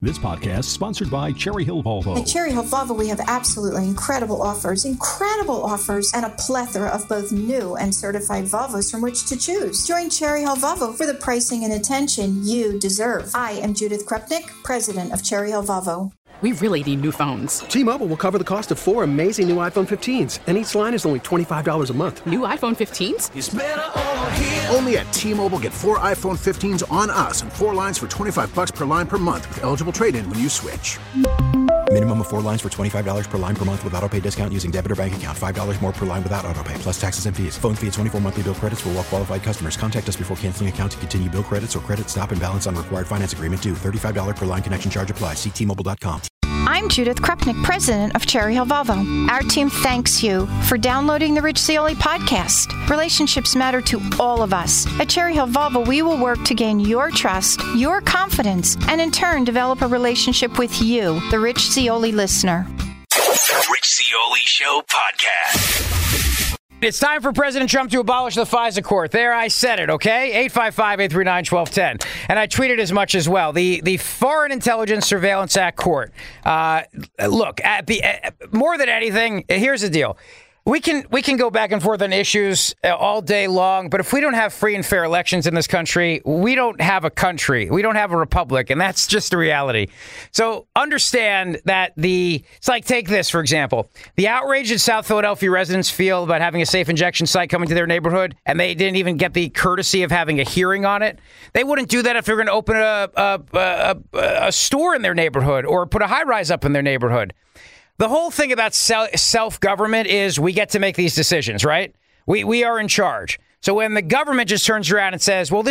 This podcast is sponsored by Cherry Hill Volvo. At Cherry Hill Volvo, we have absolutely incredible offers, and a plethora of both new and certified Volvos from which to choose. Join Cherry Hill Volvo for the pricing and attention you deserve. I am Judith Krupnik, president of Cherry Hill Volvo. We really need new phones. T-Mobile will cover the cost of 4 amazing new iPhone 15s, and each line is only $25 a month. New iPhone 15s? It's better over here. Only at T-Mobile, get 4 iPhone 15s on us and 4 lines for $25 per line per month with eligible trade-in when you switch. Minimum of 4 lines for $25 per line per month with autopay discount using debit or bank account. $5 more per line without autopay, plus taxes and fees. Phone fee at 24 monthly bill credits for well-qualified customers. Contact us before canceling account to continue bill credits or credit stop and balance on required finance agreement due. $35 per line connection charge applies. See T-Mobile.com. I'm Judith Krupnik, president of Cherry Hill Volvo. Our team thanks you for downloading the Rich Zeoli podcast. Relationships matter to all of us. At Cherry Hill Volvo, we will work to gain your trust, your confidence, and in turn develop a relationship with you, the Rich Zeoli listener. The Rich Zeoli Show podcast. It's time for President Trump to abolish the FISA court. There, I said it, okay? 855-839-1210. And I tweeted as much as well. The Foreign Intelligence Surveillance Act court. Look, more than anything, here's the deal. We can go back and forth on issues all day long, but if we don't have free and fair elections in this country, we don't have a country. We don't have a republic, and that's just the reality. So understand that it's like, take this, for example. The outrage that South Philadelphia residents feel about having a safe injection site coming to their neighborhood, and they didn't even get the courtesy of having a hearing on it. They wouldn't do that if they were going to open a store in their neighborhood or put a high-rise up in their neighborhood. The whole thing about self-government is we get to make these decisions, right? We are in charge. So when the government just turns around and says, well,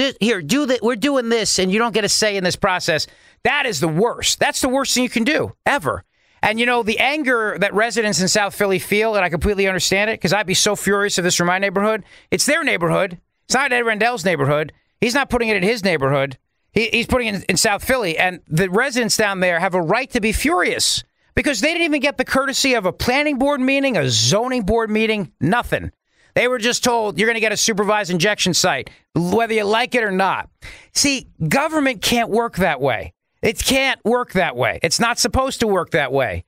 we're doing this, and you don't get a say in this process, that is the worst. That's the worst thing you can do, ever. And, the anger that residents in South Philly feel, and I completely understand it, because I'd be so furious if this were my neighborhood. It's their neighborhood. It's not Ed Rendell's neighborhood. He's not putting it in his neighborhood. He's putting it in South Philly. And the residents down there have a right to be furious. Because they didn't even get the courtesy of a planning board meeting, a zoning board meeting, nothing. They were just told you're going to get a supervised injection site, whether you like it or not. See, government can't work that way. It can't work that way. It's not supposed to work that way.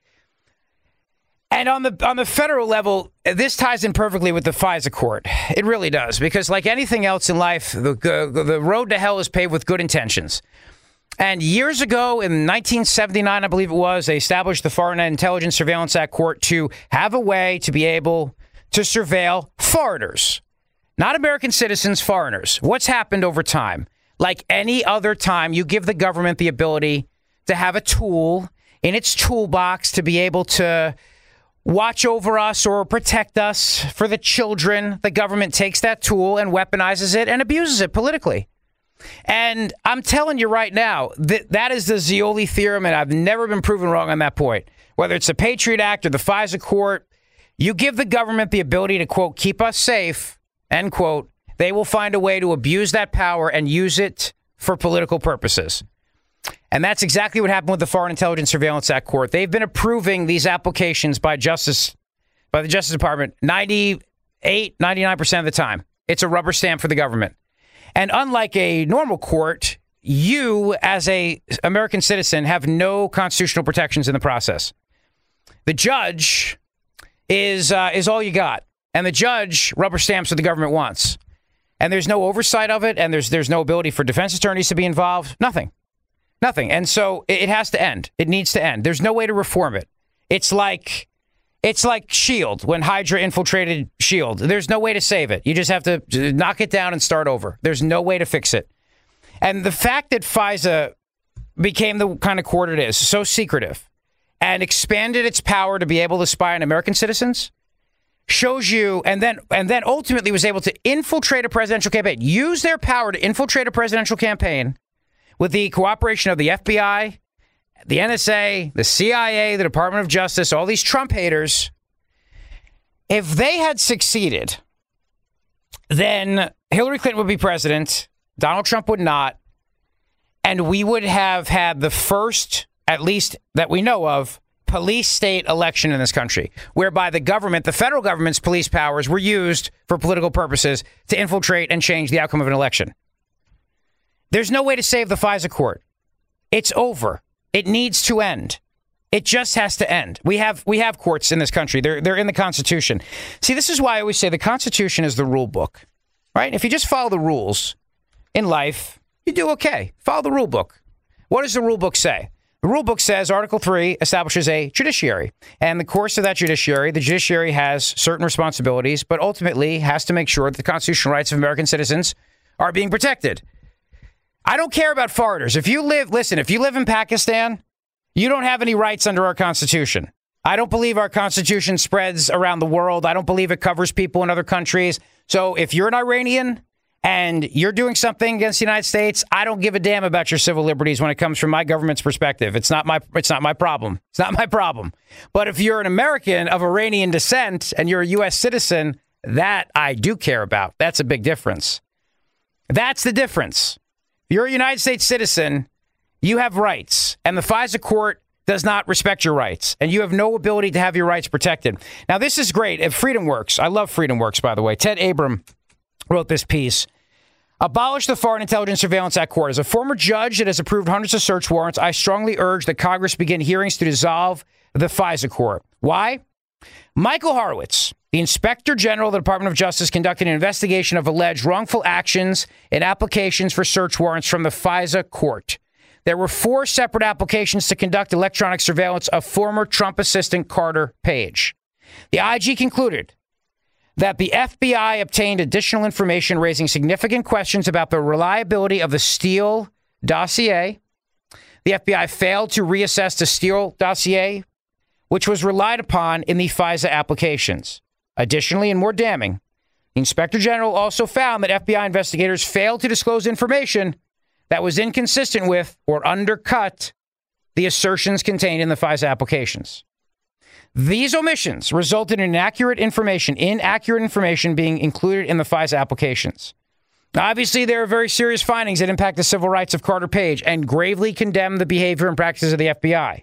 And on the federal level, this ties in perfectly with the FISA court. It really does. Because like anything else in life, the road to hell is paved with good intentions. And years ago, in 1979, I believe it was, they established the Foreign Intelligence Surveillance Act court to have a way to be able to surveil foreigners, not American citizens, foreigners. What's happened over time? Like any other time, you give the government the ability to have a tool in its toolbox to be able to watch over us or protect us for the children. The government takes that tool and weaponizes it and abuses it politically. And I'm telling you right now, that is the Zeoli theorem, and I've never been proven wrong on that point. Whether it's the Patriot Act or the FISA court, you give the government the ability to, quote, keep us safe, end quote, they will find a way to abuse that power and use it for political purposes. And that's exactly what happened with the Foreign Intelligence Surveillance Act court. They've been approving these applications by the Justice Department 98, 99% of the time. It's a rubber stamp for the government. And unlike a normal court, you, as a American citizen, have no constitutional protections in the process. The judge is all you got. And the judge rubber stamps what the government wants. And there's no oversight of it, and there's no ability for defense attorneys to be involved. Nothing. And so it has to end. It needs to end. There's no way to reform it. It's like S.H.I.E.L.D. when Hydra infiltrated S.H.I.E.L.D. There's no way to save it. You just have to knock it down and start over. There's no way to fix it. And the fact that FISA became the kind of court it is, so secretive, and expanded its power to be able to spy on American citizens, shows you, and then ultimately was able to infiltrate a presidential campaign, use their power to infiltrate a presidential campaign with the cooperation of the FBI, the NSA, the CIA, the Department of Justice, all these Trump haters. If they had succeeded, then Hillary Clinton would be president, Donald Trump would not, and we would have had the first, at least that we know of, police state election in this country, whereby the government, the federal government's police powers were used for political purposes to infiltrate and change the outcome of an election. There's no way to save the FISA court. It's over. It needs to end. It just has to end. We have courts in this country. They're in the Constitution. See, this is why I always say the Constitution is the rule book, right? If you just follow the rules in life, you do okay. Follow the rule book. What does the rule book say? The rule book says Article 3 establishes a judiciary. And in the course of that judiciary, the judiciary has certain responsibilities, but ultimately has to make sure that the constitutional rights of American citizens are being protected. I don't care about foreigners. If you live in Pakistan, you don't have any rights under our Constitution. I don't believe our Constitution spreads around the world. I don't believe it covers people in other countries. So if you're an Iranian and you're doing something against the United States, I don't give a damn about your civil liberties when it comes from my government's perspective. It's not my problem. It's not my problem. But if you're an American of Iranian descent and you're a U.S. citizen, that I do care about. That's a big difference. That's the difference. If you're a United States citizen, you have rights, and the FISA court does not respect your rights, and you have no ability to have your rights protected. Now, this is great. At FreedomWorks, I love FreedomWorks, by the way. Ted Abram wrote this piece. Abolish the Foreign Intelligence Surveillance Act court. As a former judge that has approved hundreds of search warrants, I strongly urge that Congress begin hearings to dissolve the FISA court. Why? Michael Horowitz, the Inspector General of the Department of Justice, conducted an investigation of alleged wrongful actions and applications for search warrants from the FISA court. There were 4 separate applications to conduct electronic surveillance of former Trump assistant Carter Page. The IG concluded that the FBI obtained additional information raising significant questions about the reliability of the Steele dossier. The FBI failed to reassess the Steele dossier, which was relied upon in the FISA applications. Additionally, and more damning, the Inspector General also found that FBI investigators failed to disclose information that was inconsistent with or undercut the assertions contained in the FISA applications. These omissions resulted in inaccurate information being included in the FISA applications. Now, obviously, there are very serious findings that impact the civil rights of Carter Page and gravely condemn the behavior and practices of the FBI.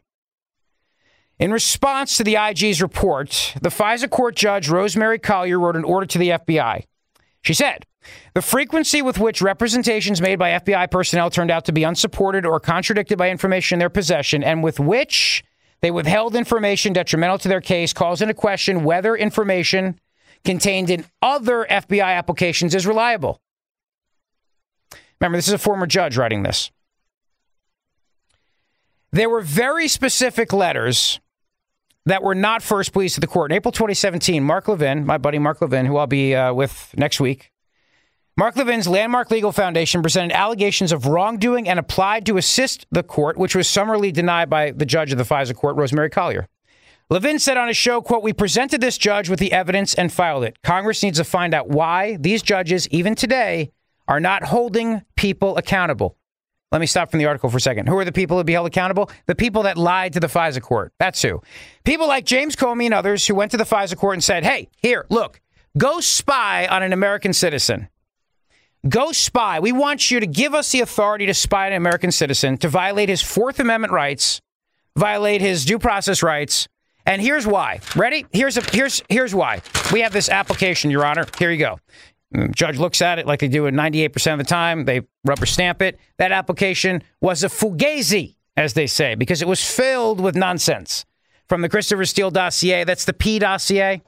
In response to the IG's report, the FISA court judge, Rosemary Collier, wrote an order to the FBI. She said, the frequency with which representations made by FBI personnel turned out to be unsupported or contradicted by information in their possession and with which they withheld information detrimental to their case calls into question whether information contained in other FBI applications is reliable. Remember, this is a former judge writing this. There were very specific letters that were not first pleased to the court. In April 2017, Mark Levin, my buddy Mark Levin, who I'll be with next week, Mark Levin's Landmark Legal Foundation presented allegations of wrongdoing and applied to assist the court, which was summarily denied by the judge of the FISA court, Rosemary Collier. Levin said on his show, quote, we presented this judge with the evidence and filed it. Congress needs to find out why these judges, even today, are not holding people accountable. Let me stop from the article for a second. Who are the people to be held accountable? The people that lied to the FISA court. That's who. People like James Comey and others who went to the FISA court and said, hey, here, look, go spy on an American citizen. Go spy. We want you to give us the authority to spy on an American citizen, to violate his Fourth Amendment rights, violate his due process rights. And here's why. Ready? Here's why. We have this application, Your Honor. Here you go. Judge looks at it like they do it 98% of the time. They rubber stamp it. That application was a fugazi, as they say, because it was filled with nonsense. From the Christopher Steele dossier, that's the P dossier.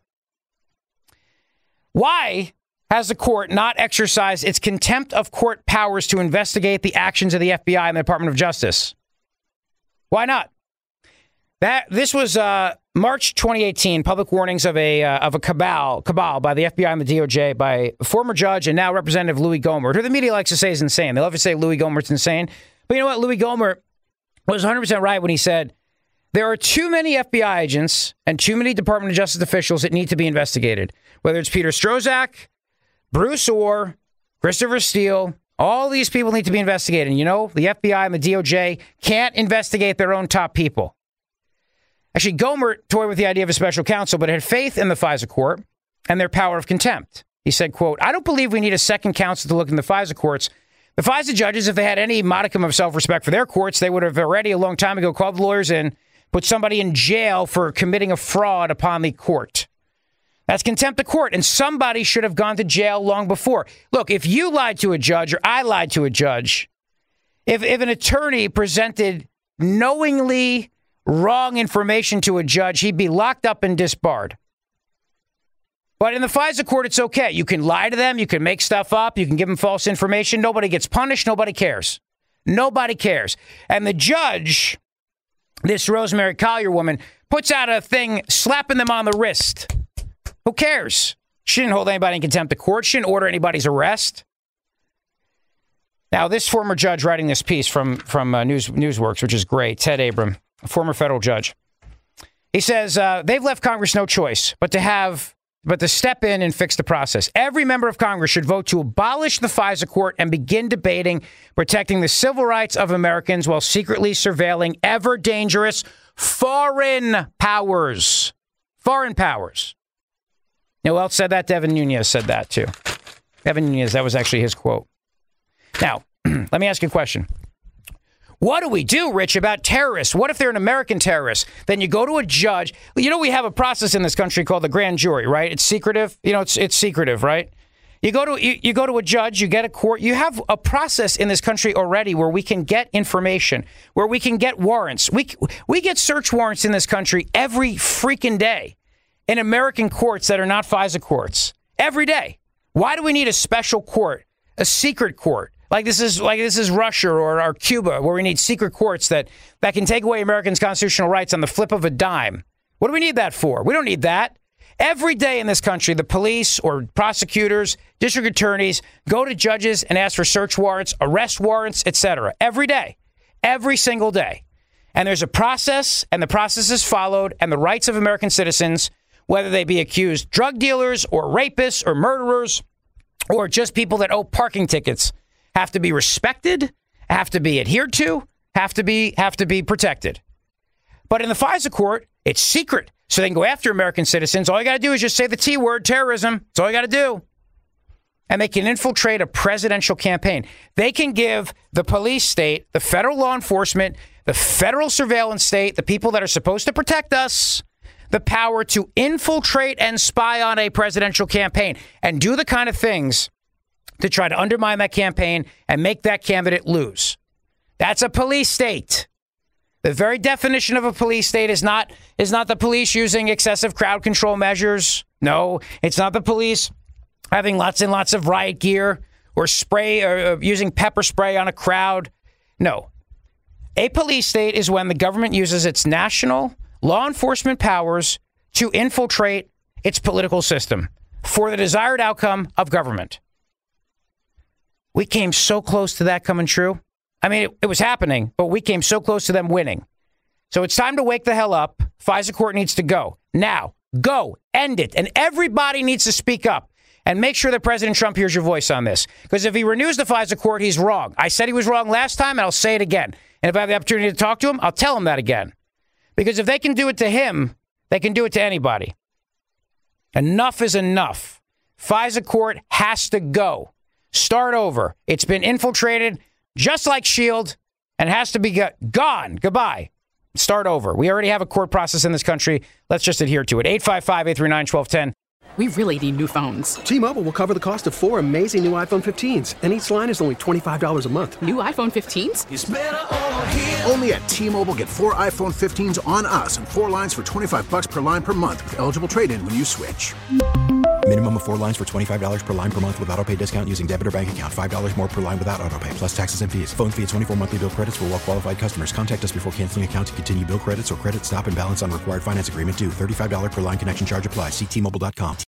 Why has the court not exercised its contempt of court powers to investigate the actions of the FBI and the Department of Justice? Why not? This was March 2018, public warnings of a cabal by the FBI and the DOJ by former judge and now Representative Louis Gohmert, who the media likes to say is insane. They love to say Louis Gohmert's insane. But you know what? Louis Gohmert was 100% right when he said, there are too many FBI agents and too many Department of Justice officials that need to be investigated. Whether it's Peter Strzok, Bruce Orr, Christopher Steele, all these people need to be investigated. And you know, the FBI and the DOJ can't investigate their own top people. Actually, Gohmert toyed with the idea of a special counsel, but had faith in the FISA court and their power of contempt. He said, quote, I don't believe we need a second counsel to look in the FISA courts. The FISA judges, if they had any modicum of self-respect for their courts, they would have already a long time ago called the lawyers in, put somebody in jail for committing a fraud upon the court. That's contempt of court, and somebody should have gone to jail long before. Look, if you lied to a judge or I lied to a judge, if an attorney presented knowingly wrong information to a judge, he'd be locked up and disbarred. But in the FISA court, it's okay. You can lie to them. You can make stuff up. You can give them false information. Nobody gets punished. Nobody cares. Nobody cares. And the judge, this Rosemary Collier woman, puts out a thing slapping them on the wrist. Who cares? She didn't hold anybody in contempt of court. She didn't order anybody's arrest. Now, this former judge writing this piece from Newsworks, which is great, Ted Abram, a former federal judge, he says they've left Congress no choice but to step in and fix the process. Every member of Congress should vote to abolish the FISA court and begin debating protecting the civil rights of Americans while secretly surveilling ever dangerous foreign powers. Foreign powers. You know who else said that? Devin Nunes said that too. Devin Nunes, that was actually his quote. Now, let me ask you a question. What do we do, Rich, about terrorists? What if they're an American terrorist? Then you go to a judge. You know, we have a process in this country called the grand jury, right? It's secretive. You know, it's secretive, right? You go to a judge, you get a court. You have a process in this country already where we can get information, where we can get warrants. We get search warrants in this country every freaking day in American courts that are not FISA courts. Every day. Why do we need a special court, a secret court? Like this is Russia or Cuba, where we need secret courts that can take away Americans' constitutional rights on the flip of a dime. What do we need that for? We don't need that. Every day in this country, the police or prosecutors, district attorneys go to judges and ask for search warrants, arrest warrants, etc. Every day. Every single day. And there's a process, and the process is followed, and the rights of American citizens, whether they be accused drug dealers or rapists or murderers or just people that owe parking tickets, have to be respected, have to be adhered to, have to be protected. But in the FISA court, it's secret. So they can go after American citizens. All you got to do is just say the T word, terrorism. That's all you got to do. And they can infiltrate a presidential campaign. They can give the police state, the federal law enforcement, the federal surveillance state, the people that are supposed to protect us, the power to infiltrate and spy on a presidential campaign and do the kind of things to try to undermine that campaign and make that candidate lose. That's a police state. The very definition of a police state is not the police using excessive crowd control measures. No, it's not the police having lots and lots of riot gear or spray or using pepper spray on a crowd. No. A police state is when the government uses its national law enforcement powers to infiltrate its political system for the desired outcome of government. We came so close to that coming true. I mean, it was happening, but we came so close to them winning. So it's time to wake the hell up. FISA court needs to go. Now, go. End it. And everybody needs to speak up and make sure that President Trump hears your voice on this. Because if he renews the FISA court, he's wrong. I said he was wrong last time, and I'll say it again. And if I have the opportunity to talk to him, I'll tell him that again. Because if they can do it to him, they can do it to anybody. Enough is enough. FISA court has to go. Start over. It's been infiltrated just like SHIELD and has to be gone. Goodbye. Start over. We already have a court process in this country. Let's just adhere to it. 855-839-1210. We really need new phones. T-Mobile will cover the cost of 4 amazing new iPhone 15s, and each line is only $25 a month. New iPhone 15s? It's better over here. Only at T-Mobile, get 4 iPhone 15s on us and 4 lines for $25 per line per month with eligible trade-in when you switch. Minimum of 4 lines for $25 per line per month with autopay discount using debit or bank account. $5 more per line without autopay, plus taxes and fees. Phone fee at 24 monthly bill credits for well-qualified customers. Contact us before canceling account to continue bill credits or credit stop and balance on required finance agreement due. $35 per line connection charge applies. See T-Mobile.com.